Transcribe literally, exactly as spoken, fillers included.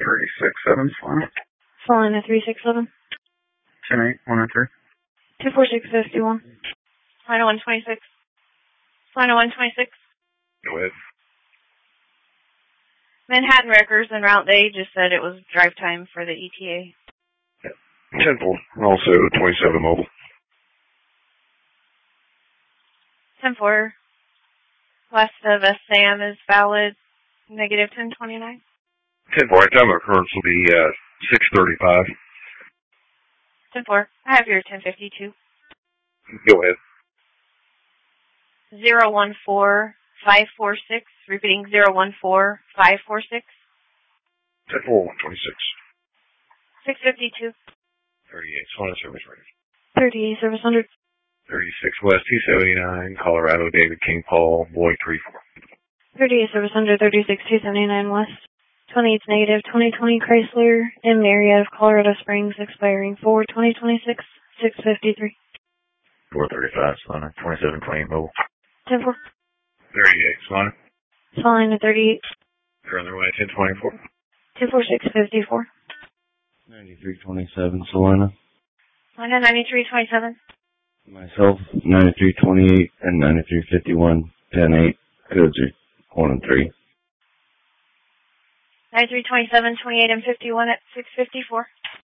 three six seven, Solana. Solana three six seven. ten eight, one oh three. two four six five one. Solana one twenty-six. Solana one twenty-six. Go ahead. Manhattan Wreckers en route, they just said it was drive time for the E T A. ten four, also twenty-seven mobile. ten four. West of S A M is valid, negative ten twenty-nine. ten four, time of occurrence will be uh, six thirty-five. ten four, I have your ten fifty-two. Go ahead. zero one four five four six, repeating zero one four five four six. ten four, one twenty-six. six fifty-two. thirty-eight, Solana service ready. thirty-eight, service one hundred. thirty-six West, two seventy-nine, Colorado, David King, Paul, Boyd, three four. thirty-eight, service one hundred, thirty-six, two seventy-nine West. twenty-eight, negative, twenty twenty Chrysler in Marietta of Colorado Springs, expiring four twenty twenty-six, six fifty-three. four thirty-five, Solana, twenty-seven twenty mobile. ten four. thirty-eight, Solana. Solana thirty-eight. You're on their way, ten twenty-four. two four six five four. ninety-three twenty-seven, Solana. Solana ninety-three twenty-seven. Myself, ninety-three twenty-eight and ninety-three fifty-one, ten eight, codes are one and three. ninety-three twenty-seven, twenty-eight, and fifty-one at six fifty-four.